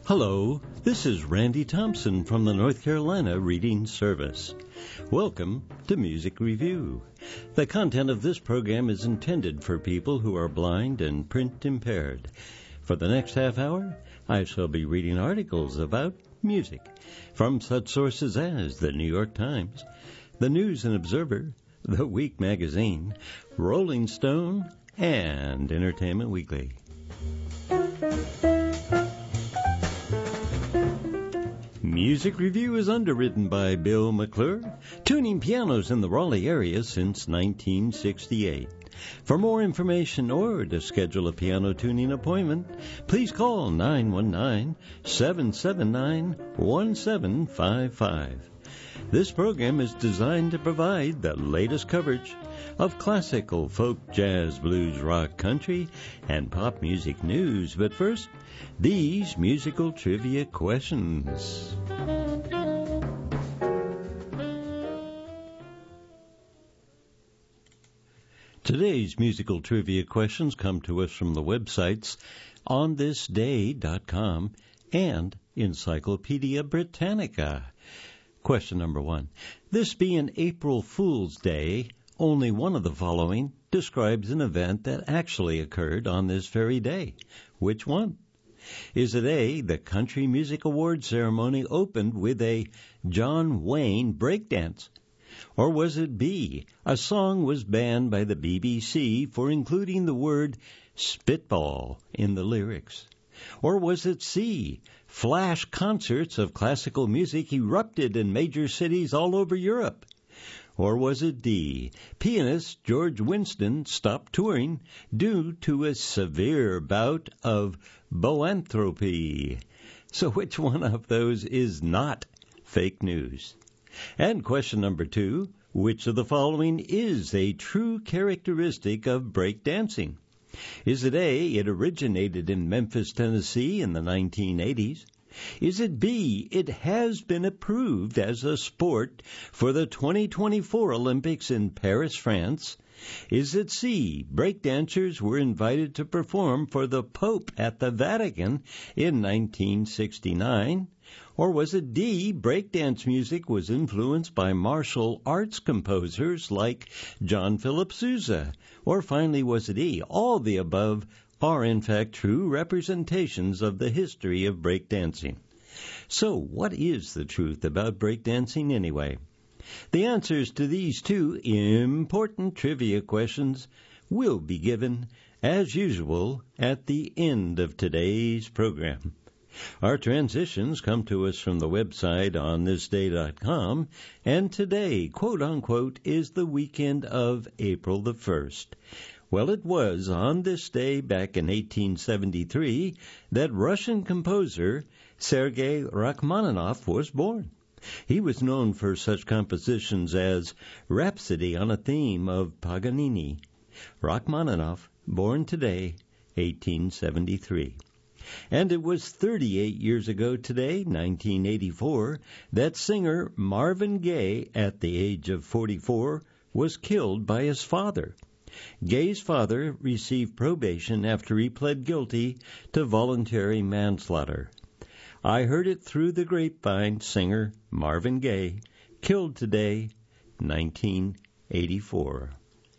Hello, this is Randy Thompson from the North Carolina Reading Service. Welcome to Music Review. The content of this program is intended for people who are blind and print impaired. For the next half hour, I shall be reading articles about music from such sources as the New York Times, the News and Observer, the Week Magazine, Rolling Stone, and Entertainment Weekly. Music Review is underwritten by Bill McClure, tuning pianos in the Raleigh area since 1968. For more information or to schedule a piano tuning appointment, please call 919-779-1755. This program is designed to provide the latest coverage of classical, folk, jazz, blues, rock, country, and pop music news. But first, these musical trivia questions. Today's musical trivia questions come to us from the websites onthisday.com and Encyclopedia Britannica. Question number 1. This being April Fool's Day, only one of the following describes an event that actually occurred on this very day. Which one? Is it A, the Country Music Awards ceremony opened with a John Wayne breakdance? Or was it B, a song was banned by the BBC for including the word spitball in the lyrics? Or was it C, flash concerts of classical music erupted in major cities all over Europe? Or was it D, pianist George Winston stopped touring due to a severe bout of boanthropy? So which one of those is not fake news? And question number 2, which of the following is a true characteristic of breakdancing? Is it A, it originated in Memphis, Tennessee in the 1980s? Is it B, it has been approved as a sport for the 2024 Olympics in Paris, France? Is it C, breakdancers were invited to perform for the Pope at the Vatican in 1969? Or was it D, breakdance music was influenced by martial arts composers like John Philip Sousa? Or finally, was it E, all the above are in fact true representations of the history of breakdancing? So what is the truth about breakdancing anyway? The answers to these two important trivia questions will be given, as usual, at the end of today's program. Our transitions come to us from the website onthisday.com, and today, quote-unquote, is the weekend of April the 1st. Well, it was on this day back in 1873 that Russian composer Sergei Rachmaninoff was born. He was known for such compositions as Rhapsody on a Theme of Paganini. Rachmaninoff, born today, 1873. And it was 38 years ago today, 1984, that singer Marvin Gaye, at the age of 44, was killed by his father. Gaye's father received probation after he pled guilty to voluntary manslaughter. I heard it through the grapevine, singer Marvin Gaye, killed today, 1984.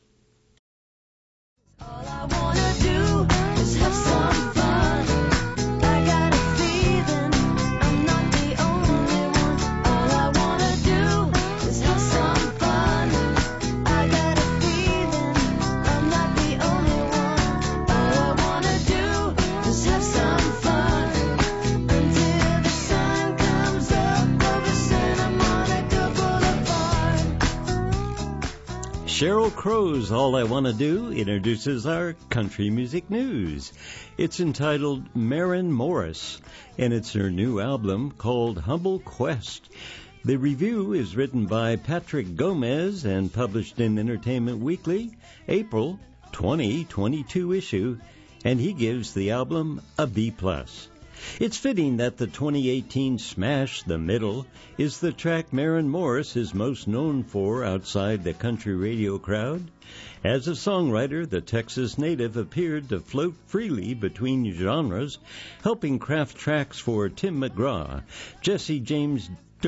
All I wanna do is have some fun. I got a feeling I'm not the only one. All I wanna do is have some fun. I got a feeling I'm not the only one. All I wanna do is have some fun until the sun comes up over Santa Monica Boulevard. Sheryl Crow's All I Want to Do introduces our country music news. It's entitled Maren Morris, and it's her new album called Humble Quest. The review is written by Patrick Gomez and published in Entertainment Weekly, April 2022 issue, and he gives the album a B+. It's fitting that the 2018 smash, The Middle, is the track Maren Morris is most known for outside the country radio crowd. As a songwriter, the Texas native appeared to float freely between genres, helping craft tracks for Tim McGraw, Jesse James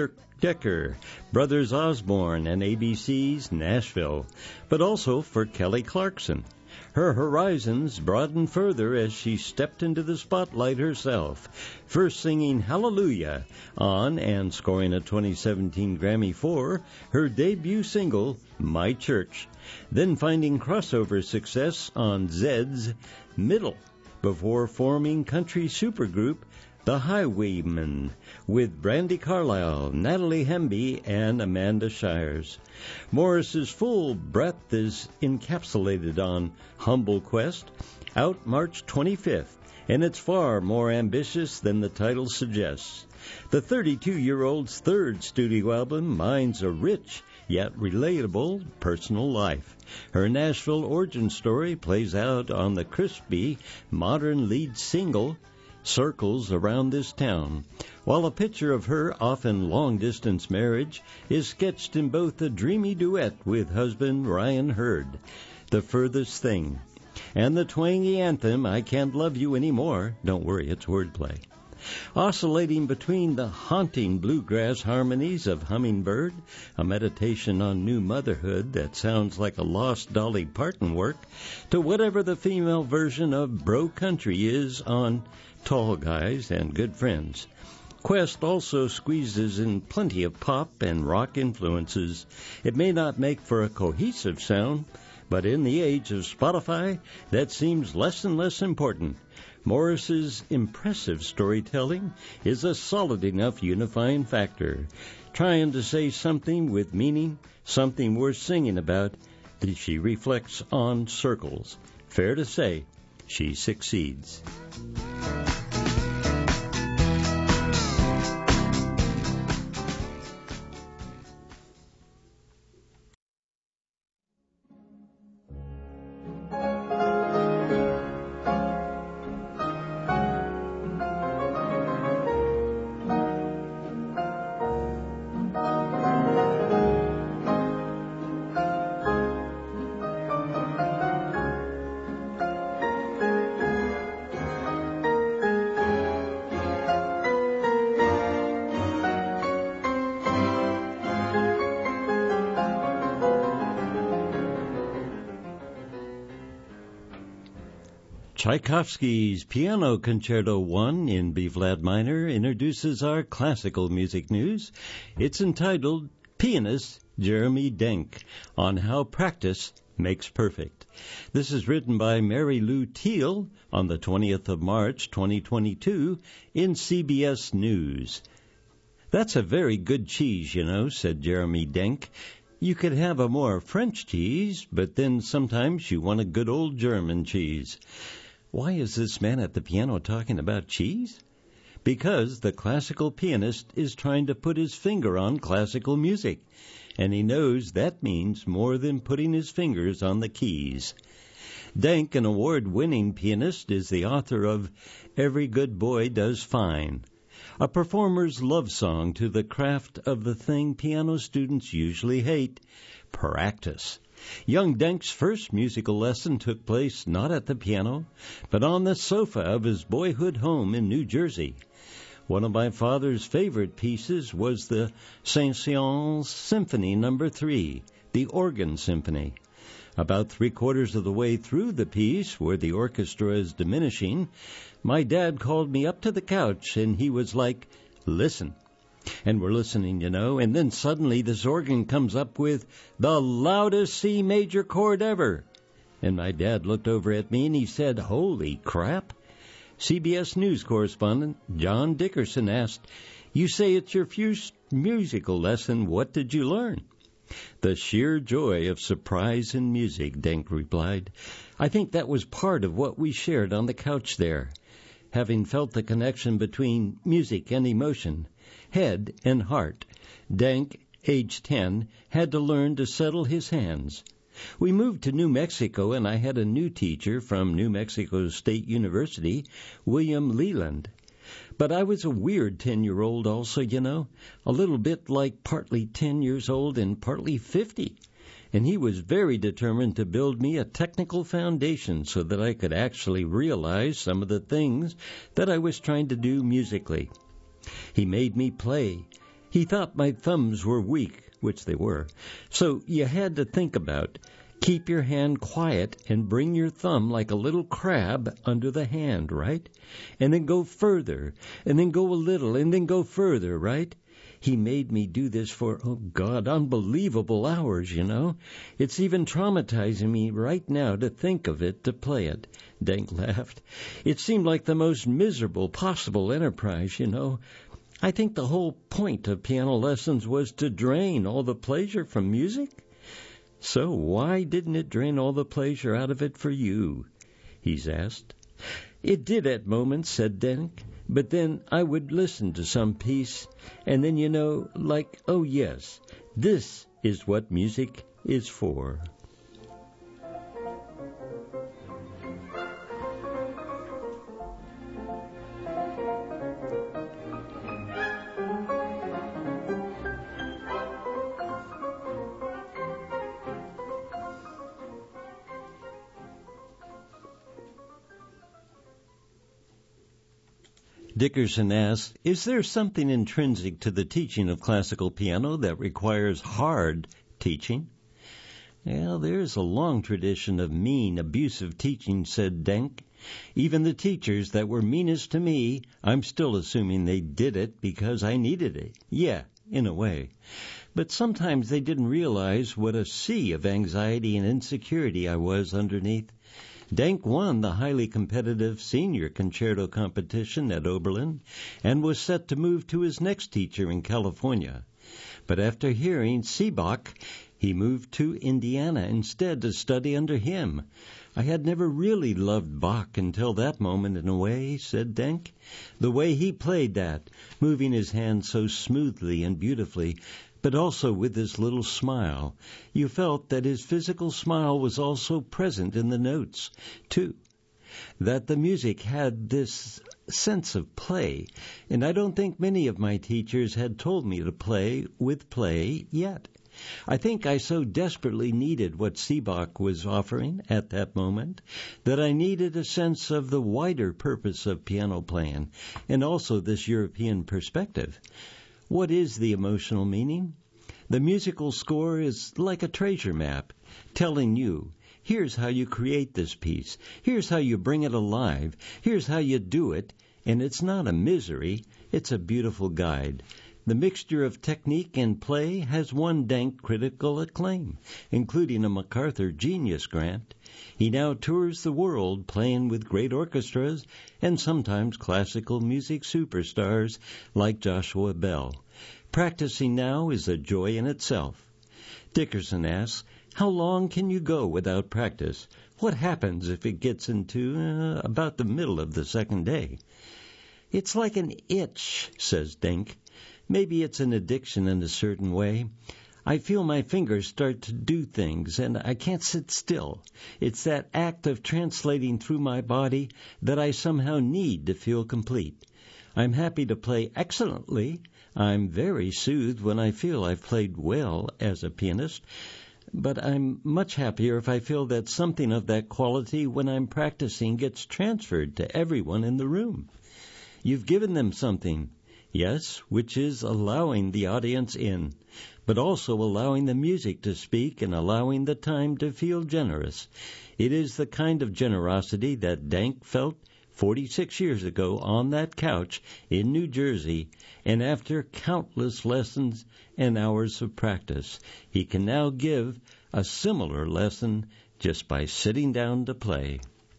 Decker, Brothers Osborne, and ABC's Nashville, but also for Kelly Clarkson. Her horizons broadened further as she stepped into the spotlight herself, first singing Hallelujah on and scoring a 2017 Grammy for her debut single, My Church, then finding crossover success on Zed's Middle, before forming country supergroup The Highwaymen with Brandi Carlile, Natalie Hemby, and Amanda Shires. Morris's full breadth is encapsulated on Humble Quest, out March 25th, and it's far more ambitious than the title suggests. The 32-year-old's third studio album mines a rich yet relatable personal life. Her Nashville origin story plays out on the crispy, modern lead single, Circles Around This Town, while a picture of her often long-distance marriage is sketched in both a dreamy duet with husband Ryan Hurd, The Furthest Thing, and the twangy anthem, I Can't Love You Anymore. Don't worry, it's wordplay. Oscillating between the haunting bluegrass harmonies of Hummingbird, a meditation on new motherhood that sounds like a lost Dolly Parton work, to whatever the female version of Bro Country is on Tall Guys and Good Friends. Quest also squeezes in plenty of pop and rock influences. It may not make for a cohesive sound, but in the age of Spotify, that seems less and less important. Morris's impressive storytelling is a solid enough unifying factor, trying to say something with meaning, something worth singing about, that she reflects on Circles. Fair to say, she succeeds. Tchaikovsky's Piano Concerto 1 in B-flat minor introduces our classical music news. It's entitled Pianist Jeremy Denk on How Practice Makes Perfect. This is written by Mary Lou Teal on the 20th of March, 2022 in CBS News. That's a very good cheese, you know, said Jeremy Denk. You could have a more French cheese, but then sometimes you want a good old German cheese. Why is this man at the piano talking about cheese? Because the classical pianist is trying to put his finger on classical music, and he knows that means more than putting his fingers on the keys. Denk, an award-winning pianist, is the author of Every Good Boy Does Fine, a performer's love song to the craft of the thing piano students usually hate, practice. Young Denk's first musical lesson took place not at the piano, but on the sofa of his boyhood home in New Jersey. One of my father's favorite pieces was the Saint-Saëns Symphony No. 3, the organ symphony. About 3/4 of the way through the piece, where the orchestra is diminishing, my dad called me up to the couch, and he was like, "Listen." And we're listening, you know, and then suddenly this organ comes up with the loudest C major chord ever. And my dad looked over at me and he said, "Holy crap." CBS News correspondent John Dickerson asked, "You say it's your first musical lesson. What did you learn?" "The sheer joy of surprise in music," Denk replied. "I think that was part of what we shared on the couch there. Having felt the connection between music and emotion, head and heart, Denk, age 10, had to learn to settle his hands. We moved to New Mexico, and I had a new teacher from New Mexico State University, William Leland. But I was a weird 10-year-old also, you know, a little bit like partly 10 years old and partly 50. And he was very determined to build me a technical foundation so that I could actually realize some of the things that I was trying to do musically. He made me play. He thought my thumbs were weak, which they were. So you had to think about, keep your hand quiet and bring your thumb like a little crab under the hand, right? And then go further, and then go a little, and then go further, right? He made me do this for, oh God, unbelievable hours, you know. It's even traumatizing me right now to think of it, to play it. Denk laughed. It seemed like the most miserable possible enterprise, you know. I think the whole point of piano lessons was to drain all the pleasure from music. So why didn't it drain all the pleasure out of it for you? He's asked. It did at moments, said Denk. But then I would listen to some piece, and then, you know, like, oh yes, this is what music is for. Dickerson asks, is there something intrinsic to the teaching of classical piano that requires hard teaching? Well, there's a long tradition of mean, abusive teaching, said Denk. Even the teachers that were meanest to me, I'm still assuming they did it because I needed it. Yeah, in a way. But sometimes they didn't realize what a sea of anxiety and insecurity I was underneath. Denk won the highly competitive senior concerto competition at Oberlin and was set to move to his next teacher in California. But after hearing Seebach, he moved to Indiana instead to study under him. I had never really loved Bach until that moment, in a way, said Denk. The way he played that, moving his hands so smoothly and beautifully, but also with his little smile. You felt that his physical smile was also present in the notes, too. That the music had this sense of play, and I don't think many of my teachers had told me to play with play yet. I think I so desperately needed what Seebach was offering at that moment that I needed a sense of the wider purpose of piano playing, and also this European perspective. What is the emotional meaning? The musical score is like a treasure map, telling you, here's how you create this piece, here's how you bring it alive, here's how you do it, and it's not a misery, it's a beautiful guide. The mixture of technique and play has won Denk critical acclaim, including a MacArthur Genius Grant. He now tours the world playing with great orchestras and sometimes classical music superstars like Joshua Bell. Practicing now is a joy in itself. Dickerson asks, how long can you go without practice? What happens if it gets into about the middle of the second day? It's like an itch, says Denk. Maybe it's an addiction in a certain way. I feel my fingers start to do things, and I can't sit still. It's that act of translating through my body that I somehow need to feel complete. I'm happy to play excellently. I'm very soothed when I feel I've played well as a pianist, but I'm much happier if I feel that something of that quality when I'm practicing gets transferred to everyone in the room. You've given them something. Yes, which is allowing the audience in, but also allowing the music to speak and allowing the time to feel generous. It is the kind of generosity that Denk felt 46 years ago on that couch in New Jersey, and after countless lessons and hours of practice, he can now give a similar lesson just by sitting down to play.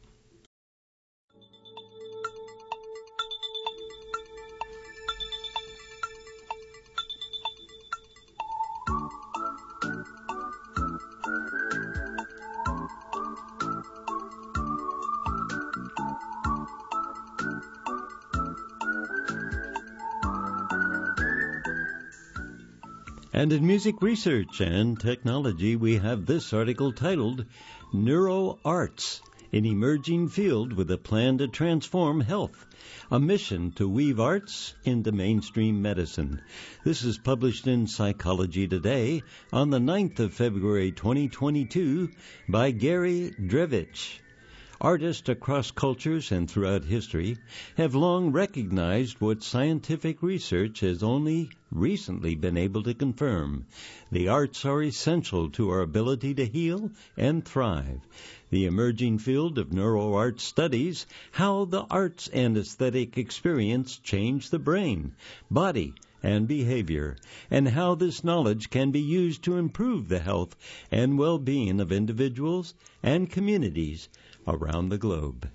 And in music research and technology, we have this article titled Neuro Arts an emerging field with a plan to transform health, a mission to weave arts into mainstream medicine. This is published in Psychology Today on the 9th of February 2022 by Gary Drevitch. Artists across cultures and throughout history have long recognized what scientific research has only recently been able to confirm. The arts are essential to our ability to heal and thrive. The emerging field of neuroart studies how the arts and aesthetic experience change the brain, body, and behavior, and how this knowledge can be used to improve the health and well-being of individuals and communities around the globe.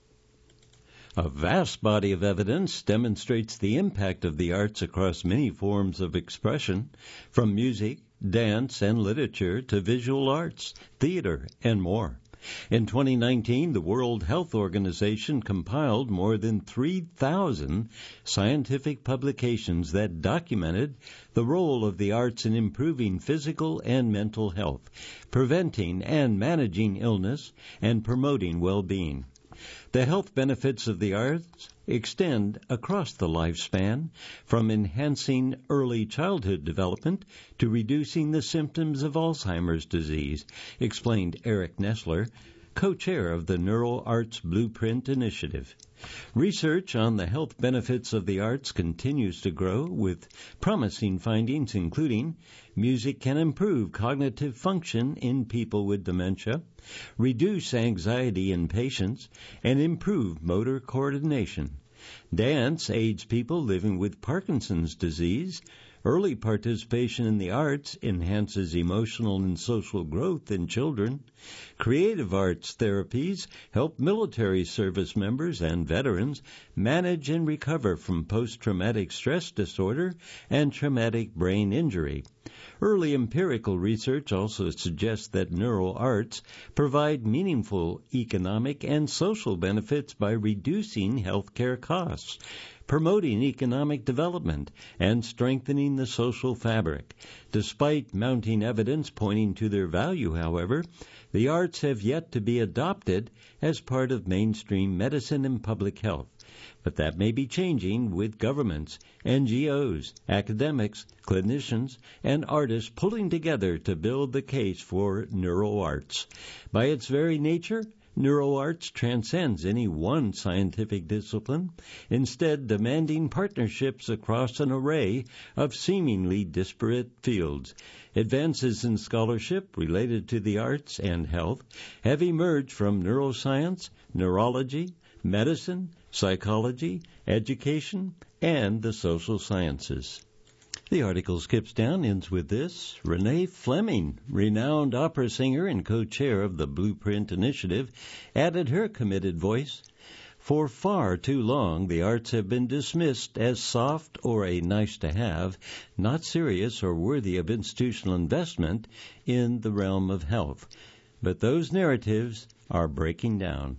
A vast body of evidence demonstrates the impact of the arts across many forms of expression, from music, dance, and literature to visual arts, theater, and more. In 2019, the World Health Organization compiled more than 3,000 scientific publications that documented the role of the arts in improving physical and mental health, preventing and managing illness, and promoting well-being. The health benefits of the arts extend across the lifespan, from enhancing early childhood development to reducing the symptoms of Alzheimer's disease, explained Eric Nestler, co-chair of the NeuroArts Blueprint Initiative. Research on the health benefits of the arts continues to grow, with promising findings including music can improve cognitive function in people with dementia, reduce anxiety in patients, and improve motor coordination. Dance aids people living with Parkinson's disease. Early participation in the arts enhances emotional and social growth in children. Creative arts therapies help military service members and veterans manage and recover from post-traumatic stress disorder and traumatic brain injury. Early empirical research also suggests that neuroarts provide meaningful economic and social benefits by reducing healthcare costs, promoting economic development, and strengthening the social fabric. Despite mounting evidence pointing to their value, however, the arts have yet to be adopted as part of mainstream medicine and public health. But that may be changing, with governments, NGOs, academics, clinicians, and artists pulling together to build the case for neuroarts. By its very nature, neuroarts transcends any one scientific discipline, instead demanding partnerships across an array of seemingly disparate fields. Advances in scholarship related to the arts and health have emerged from neuroscience, neurology, medicine, psychology, education, and the social sciences. The article skips down, ends with this. Renee Fleming, renowned opera singer and co-chair of the Blueprint Initiative, added her committed voice. For far too long, the arts have been dismissed as soft or a nice-to-have, not serious or worthy of institutional investment in the realm of health. But those narratives are breaking down.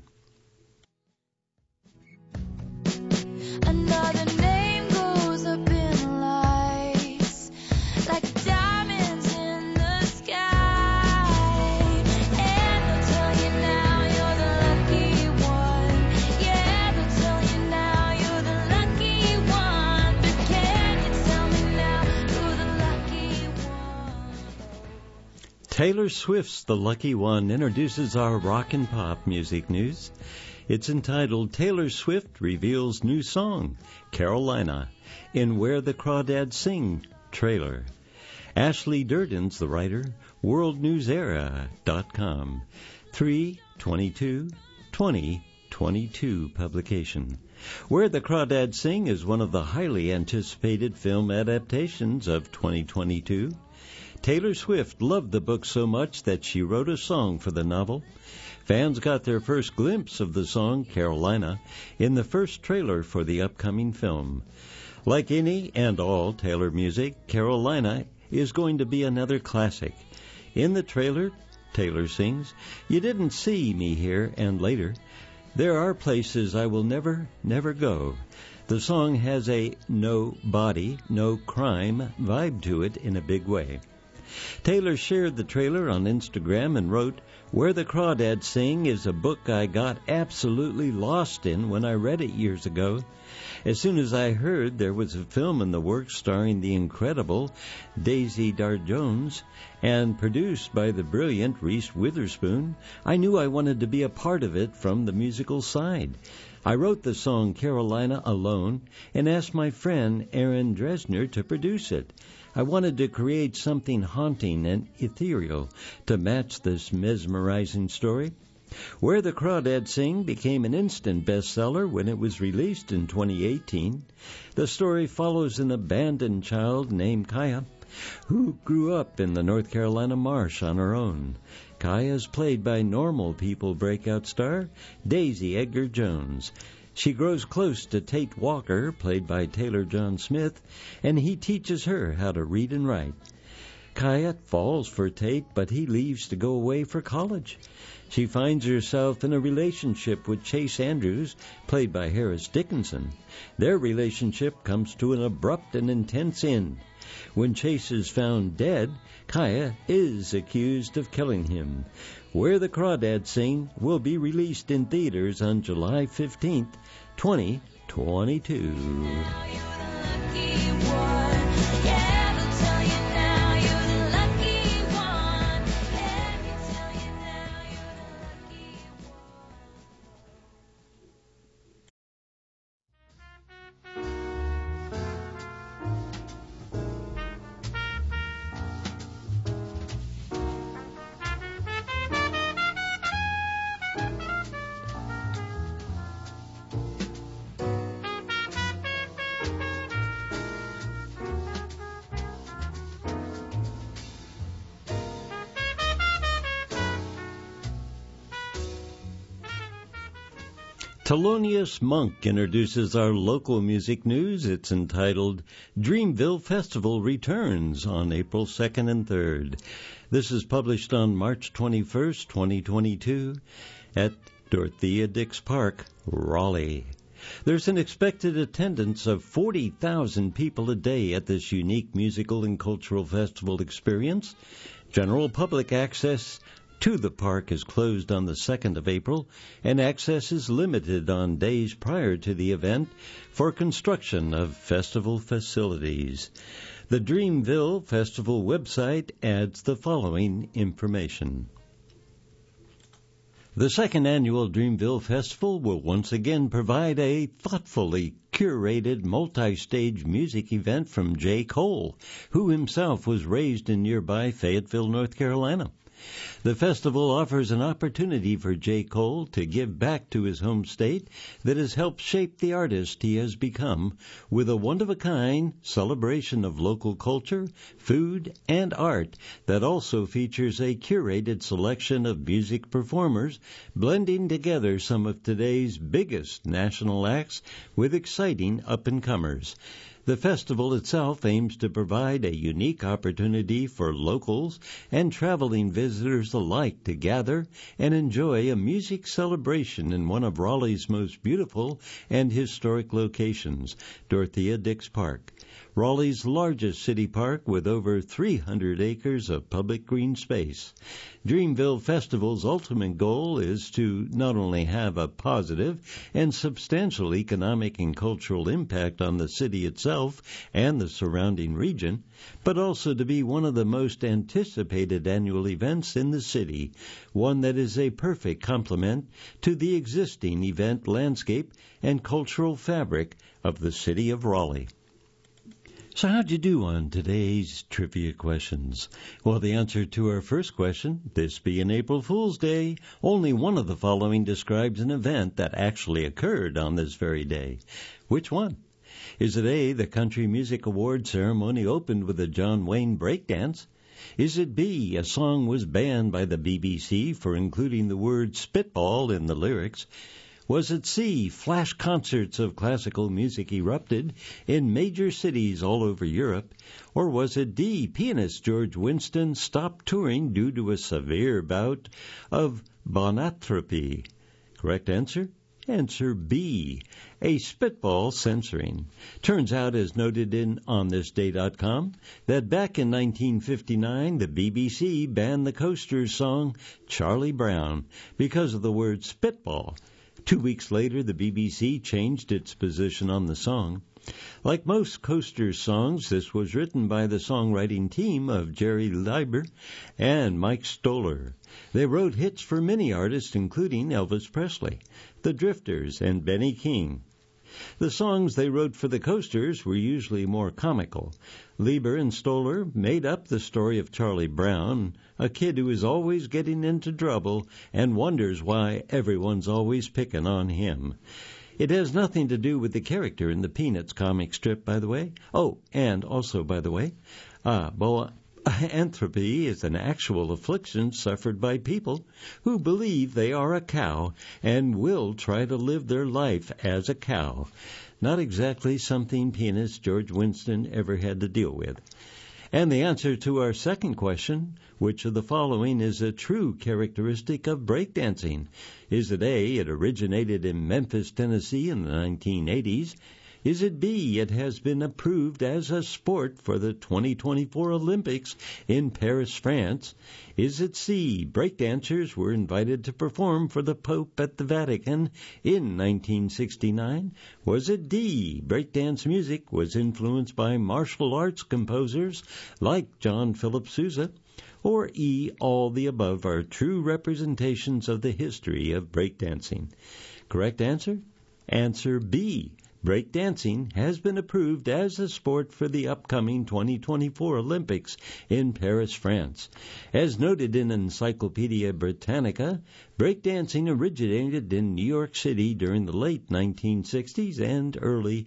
Another name goes up in lights, like diamonds in the sky. And they'll tell you now you're the lucky one. Yeah, they'll tell you now you're the lucky one. But can you tell me now who the lucky one? Taylor Swift's The Lucky One introduces our rock and pop music news. It's entitled Taylor Swift Reveals New Song, Carolina, in Where the Crawdads Sing trailer. Ashley Durden's the writer, worldnewsera.com, 3/22/2022 publication. Where the Crawdads Sing is one of the highly anticipated film adaptations of 2022. Taylor Swift loved the book so much that she wrote a song for the novel. Fans got their first glimpse of the song Carolina in the first trailer for the upcoming film. Like any and all Taylor music, Carolina is going to be another classic. In the trailer, Taylor sings, "You didn't see me here and later. There are places I will never, never go." The song has a no body, no crime vibe to it in a big way. Taylor shared the trailer on Instagram and wrote, "Where the Crawdads Sing is a book I got absolutely lost in when I read it years ago. As soon as I heard there was a film in the works starring the incredible Daisy Dar-Jones and produced by the brilliant Reese Witherspoon, I knew I wanted to be a part of it from the musical side. I wrote the song Carolina alone and asked my friend Aaron Dresner to produce it. I wanted to create something haunting and ethereal to match this mesmerizing story. Where the Crawdads Sing became an instant bestseller when it was released in 2018. The story follows an abandoned child named Kaya, who grew up in the North Carolina marsh on her own. Kaya is played by Normal People breakout star Daisy Edgar Jones. She grows close to Tate Walker, played by Taylor John Smith, and he teaches her how to read and write. Kaya falls for Tate, but he leaves to go away for college. She finds herself in a relationship with Chase Andrews, played by Harris Dickinson. Their relationship comes to an abrupt and intense end. When Chase is found dead, Kaya is accused of killing him. Where the Crawdads Sing will be released in theaters on July 15th, 2022. Thelonious Monk introduces our local music news. It's entitled Dreamville Festival Returns on April 2nd and 3rd. This is published on March 21st, 2022 at Dorothea Dix Park, Raleigh. There's an expected attendance of 40,000 people a day at this unique musical and cultural festival experience. General public access to the park is closed on the 2nd of April, and access is limited on days prior to the event for construction of festival facilities. The Dreamville Festival website adds the following information. The second annual Dreamville Festival will once again provide a thoughtfully curated multi-stage music event from J. Cole, who himself was raised in nearby Fayetteville, North Carolina. The festival offers an opportunity for J. Cole to give back to his home state that has helped shape the artist he has become, with a one-of-a-kind celebration of local culture, food, and art that also features a curated selection of music performers, blending together some of today's biggest national acts with exciting up-and-comers. The festival itself aims to provide a unique opportunity for locals and traveling visitors alike to gather and enjoy a music celebration in one of Raleigh's most beautiful and historic locations, Dorothea Dix Park, Raleigh's largest city park with over 300 acres of public green space. Dreamville Festival's ultimate goal is to not only have a positive and substantial economic and cultural impact on the city itself and the surrounding region, but also to be one of the most anticipated annual events in the city, one that is a perfect complement to the existing event landscape and cultural fabric of the city of Raleigh. So how'd you do on today's trivia questions? Well, the answer to our first question, this being April Fool's Day, only one of the following describes an event that actually occurred on this very day. Which one? Is it A, the Country Music Awards ceremony opened with a John Wayne breakdance? Is it B, a song was banned by the BBC for including the word spitball in the lyrics? Was it C, flash concerts of classical music erupted in major cities all over Europe? Or was it D, pianist George Winston stopped touring due to a severe bout of bonatropy? Correct answer, Answer B, a spitball censoring. Turns out, as noted in onthisday.com, that back in 1959, the BBC banned the Coasters' song Charlie Brown because of the word spitball. 2 weeks later, the BBC changed its position on the song. Like most Coasters songs, this was written by the songwriting team of Jerry Leiber and Mike Stoller. They wrote hits for many artists, including Elvis Presley, the Drifters, and Benny King. The songs they wrote for the Coasters were usually more comical. Leiber and Stoller made up the story of Charlie Brown, a kid who is always getting into trouble and wonders why everyone's always picking on him. It has nothing to do with the character in the Peanuts comic strip, by the way. Oh, and also, by the way, boanthropy is an actual affliction suffered by people who believe they are a cow and will try to live their life as a cow. Not exactly something pianist George Winston ever had to deal with. And the answer to our second question, which of the following is a true characteristic of breakdancing? Is it A, it originated in Memphis, Tennessee in the 1980s? Is it B, it has been approved as a sport for the 2024 Olympics in Paris, France? Is it C, breakdancers were invited to perform for the Pope at the Vatican in 1969? Was it D, breakdance music was influenced by martial arts composers like John Philip Sousa? Or E, all the above are true representations of the history of breakdancing? Correct answer? Answer B. Breakdancing has been approved as a sport for the upcoming 2024 Olympics in Paris, France. As noted in Encyclopedia Britannica, breakdancing originated in New York City during the late 1960s and early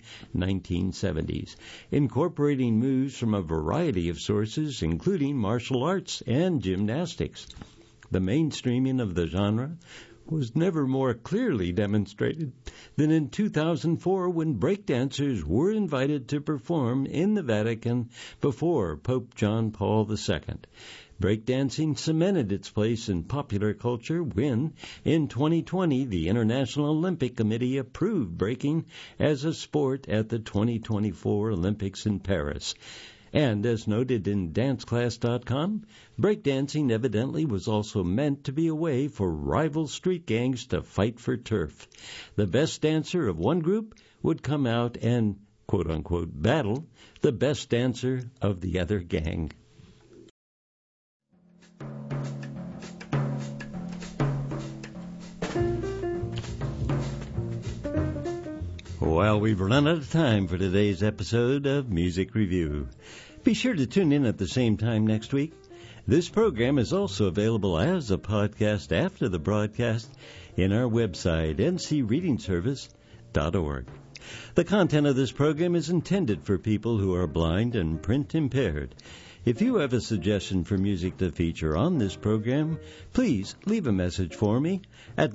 1970s, incorporating moves from a variety of sources, including martial arts and gymnastics. The mainstreaming of the genre was never more clearly demonstrated than in 2004 when breakdancers were invited to perform in the Vatican before Pope John Paul II. Breakdancing cemented its place in popular culture when, in 2020, the International Olympic Committee approved breaking as a sport at the 2024 Olympics in Paris. And as noted in danceclass.com, breakdancing evidently was also meant to be a way for rival street gangs to fight for turf. The best dancer of one group would come out and, quote-unquote, battle the best dancer of the other gang. Well, we've run out of time for today's episode of Music Review. Be sure to tune in at the same time next week. This program is also available as a podcast after the broadcast in our website, ncreadingservice.org. The content of this program is intended for people who are blind and print impaired. If you have a suggestion for music to feature on this program, please leave a message for me at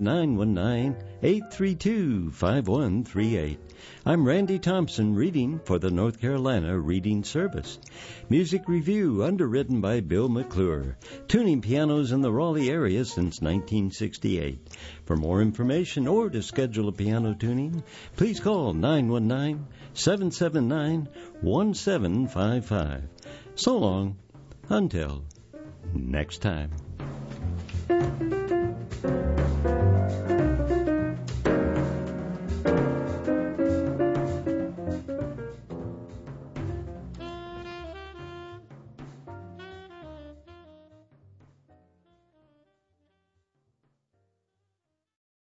919-832-5138. I'm Randy Thompson, reading for the North Carolina Reading Service. Music Review, underwritten by Bill McClure, tuning pianos in the Raleigh area since 1968. For more information or to schedule a piano tuning, please call 919-779-1755. So long, until next time.